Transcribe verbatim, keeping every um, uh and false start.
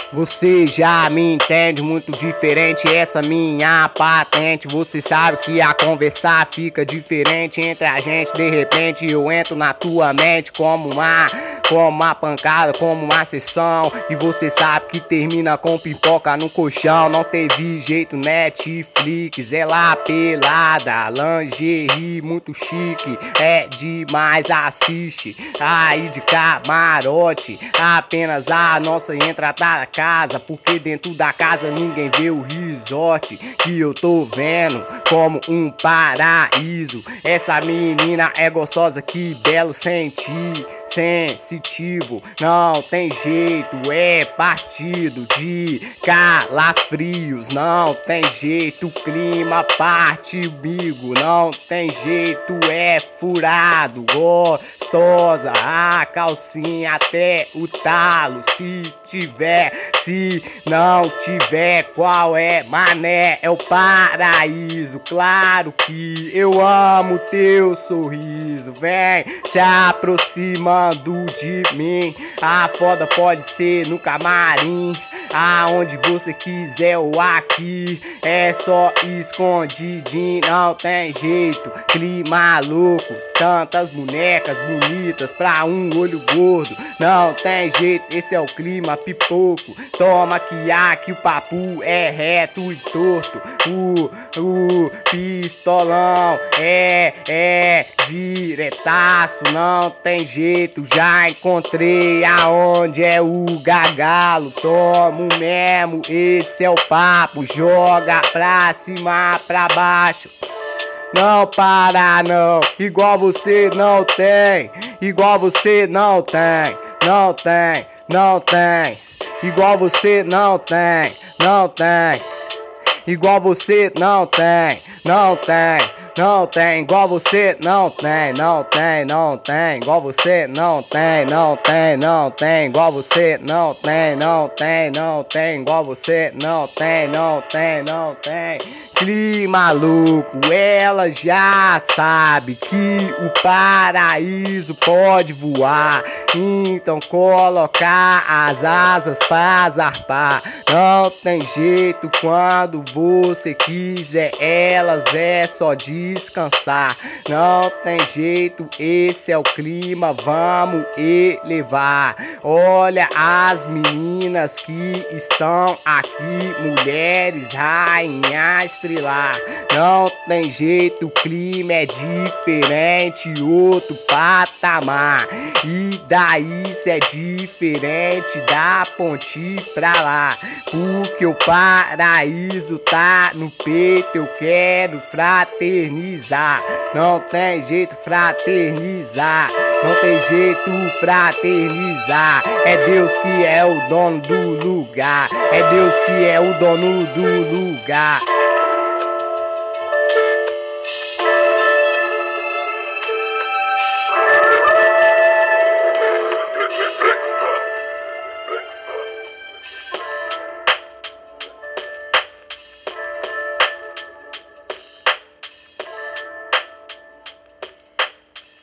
Você já me entende muito diferente, essa minha patente. Você sabe que a conversar fica diferente entre a gente. De repente eu entro na tua mente como uma, como uma pancada, como uma sessão. E você sabe que termina com pipoca no colchão. Não teve jeito, Netflix, ela pelada, lingerie muito chique, é demais, assiste aí de camarote, apenas a nossa entrada da casa, porque dentro da casa ninguém vê o resort que eu tô vendo como um paraíso. Essa menina é gostosa, que belo sentir, sensitivo, não tem jeito, é partido de calafrios, não tem jeito, clima parte amigo, não tem jeito, é furado, gostosa, a calcinha até o talo, se tiver, se não tiver, qual é, mané, é o paraíso, claro que eu amo teu sorriso, vem se aproximando de mim, a foda pode ser no camarim, aonde você quiser ou aqui, é só escondidinho, não tem jeito, clima louco, tantas bonecas bonitas pra um olho gordo, não tem jeito, esse é o clima pipoco, toma que aqui o papo é reto e torto, o, o pistolão é, é diretaço, não tem jeito, já encontrei aonde é o gargalo, toma mesmo, esse é o papo, joga pra cima, pra baixo, não para não, igual você não tem, igual você não tem, não tem, não tem, igual você não tem, não tem, igual você não tem, não tem, não tem, igual você não tem, não tem, não tem, igual você não tem, não tem, não tem, igual você não tem, não tem, não tem, igual você não tem, não tem, não tem. Clima louco, ela já sabe que o paraíso pode voar, então colocar as asas pra zarpar. Não tem jeito, quando você quiser elas é só descansar. Não tem jeito, esse é o clima, vamos elevar. Olha as meninas que estão aqui, mulheres, rainha estrelar. Não tem jeito, o clima é diferente, outro patamar. E daí isso é diferente da ponte pra lá, porque o paraíso tá no peito, eu quero fraternizar. Não tem jeito, fraternizar. Não tem jeito, fraternizar. É Deus que é o dono do lugar, é Deus que é o dono do lugar.